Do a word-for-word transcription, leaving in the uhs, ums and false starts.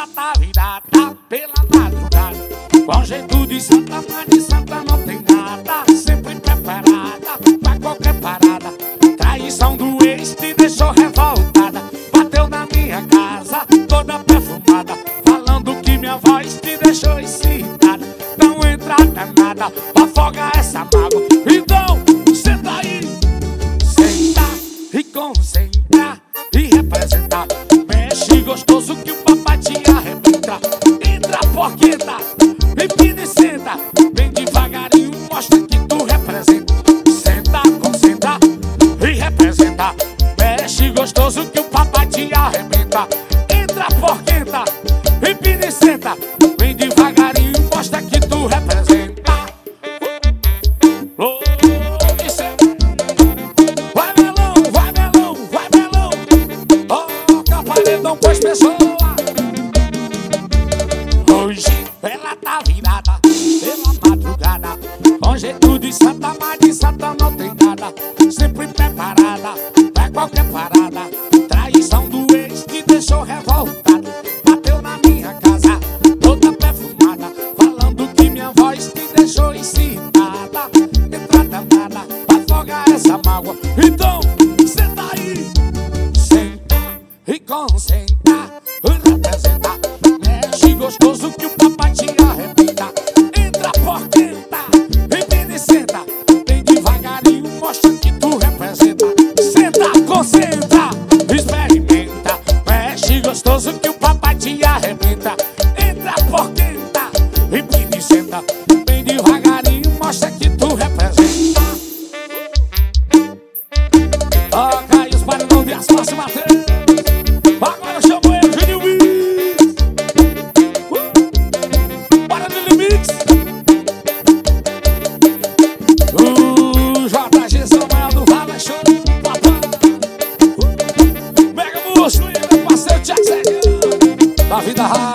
ela tá virada pela madrugada, com jeito de santa, mas de santa não tem nada. Sempre preparada pra qualquer parada. Traição do ex te deixou revoltada. Bateu na minha casa toda perfumada, falando que minha voz te deixou excitada. Não entra danada, afoga essa mágoa. Então, senta aí, senta e concentra e representa. Mexe gostoso que o papai te arrebenta. Entra porqueta, empina e senta. Vem devagarinho, mostra que tu representa. Senta, concentra e representa. Mexe gostoso que o papai te arrebenta. Entra porqueta, empina e senta. Vem devagarinho, mostra que tu representa. Oh, isso é... Vai melão, vai melão, vai melão. Toca paredão com as pessoas. Hoje ela tá virada pela madrugada, com jeito de santa, mas de santa não tem nada. Sempre preparada pra qualquer parada. Traição do ex te deixou revoltada. Bateu na minha casa toda perfumada, falando que minha voz te deixou excitada. Entra danada, afoga essa mágoa. Então, senta aí, senta e concentra e representa. Mexe gostoso que o papai te arrebenta. Entra porqueta, empina e senta. Vem devagarinho, mostra que tu representa. Senta, concentra, experimenta. Mexe gostoso que o papai te arrebenta. Entra porqueta, empina e senta. Vem devagarinho, mostra que tu representa. Toca aí os paredão de as faces, Matheus. Agora chamo ele, Júnior Mix. uh! Bora no Mix. O J G São Maior do Vale Show, papai. uh! Mega Bucho, ele é parceiro de Jack da Vida Rádio.